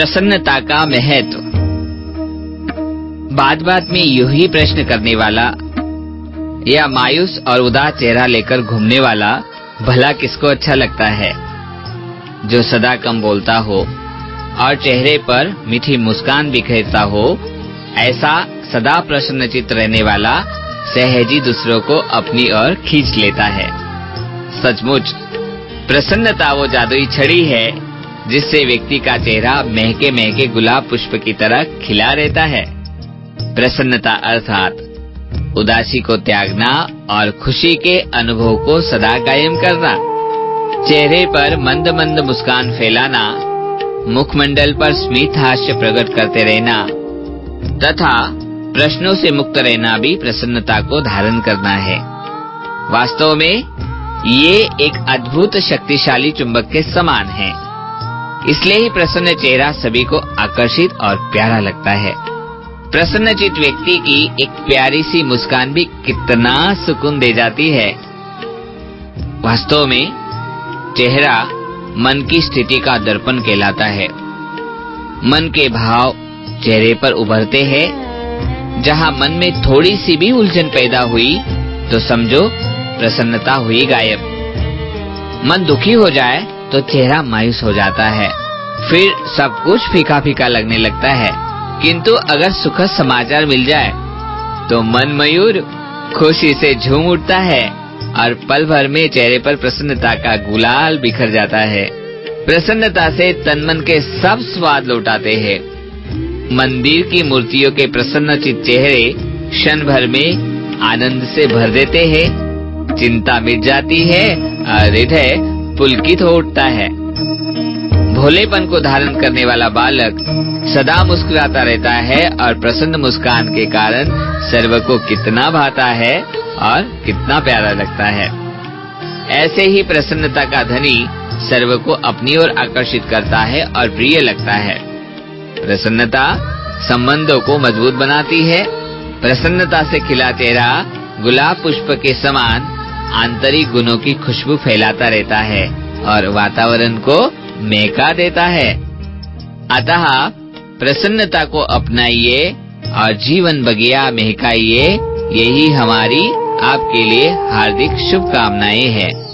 प्रसन्नता का महत्व। बात बात में यूं ही प्रश्न करने वाला या मायूस और उदास चेहरा लेकर घूमने वाला भला किसको अच्छा लगता है। जो सदा कम बोलता हो और चेहरे पर मीठी मुस्कान बिखेरता हो, ऐसा सदा प्रसन्नचित्त रहने वाला सहज ही दूसरों को अपनी ओर खींच लेता है। सचमुच प्रसन्नता वो जादुई छड़ी है जिससे व्यक्ति का चेहरा महके महके गुलाब पुष्प की तरह खिला रहता है। प्रसन्नता अर्थात उदासी को त्यागना और खुशी के अनुभव को सदा कायम करना, चेहरे पर मंद मंद मुस्कान फैलाना, मुखमंडल पर स्मित हास्य प्रकट करते रहना तथा प्रश्नों से मुक्त रहना भी प्रसन्नता को धारण करना है। वास्तव में ये एक अद्भुत शक्तिशाली चुंबक के समान है। इसलिए ही प्रसन्न चेहरा सभी को आकर्षित और प्यारा लगता है। प्रसन्नचित्त व्यक्ति की एक प्यारी सी मुस्कान भी कितना सुकून दे जाती है। वास्तव में चेहरा मन की स्थिति का दर्पण कहलाता है। मन के भाव चेहरे पर उभरते हैं। जहां मन में थोड़ी सी भी उलझन पैदा हुई तो समझो प्रसन्नता हुई गायब। मन दुखी हो जाए तो चेहरा मायूस हो जाता है, फिर सब कुछ फीका फीका लगने लगता है। किंतु अगर सुखद समाचार मिल जाए तो मन मयूर खुशी से झूम उठता है और पल भर में चेहरे पर प्रसन्नता का गुलाल बिखर जाता है। प्रसन्नता से तन मन के सब स्वाद लौटाते हैं। मंदिर की मूर्तियों के प्रसन्नचित्त चेहरे क्षण भर में आनंद से भर देते हैं। चिंता मिट जाती है और हृदय पुलकित हो उठता है। भोलेपन को धारण करने वाला बालक सदा मुस्कुराता रहता है और प्रसन्न मुस्कान के कारण सर्व को कितना भाता है और कितना प्यारा लगता है। ऐसे ही प्रसन्नता का धनी सर्व को अपनी ओर आकर्षित करता है और प्रिय लगता है। प्रसन्नता संबंधों को मजबूत बनाती है। प्रसन्नता से खिला चेहरा गुलाब पुष्प के समान आंतरिक गुणों की खुशबू फैलाता रहता है और वातावरण को महका देता है। अतः प्रसन्नता को अपनाइए और जीवन बगिया महकाइए। यही हमारी आपके लिए हार्दिक शुभकामनाएं हैं।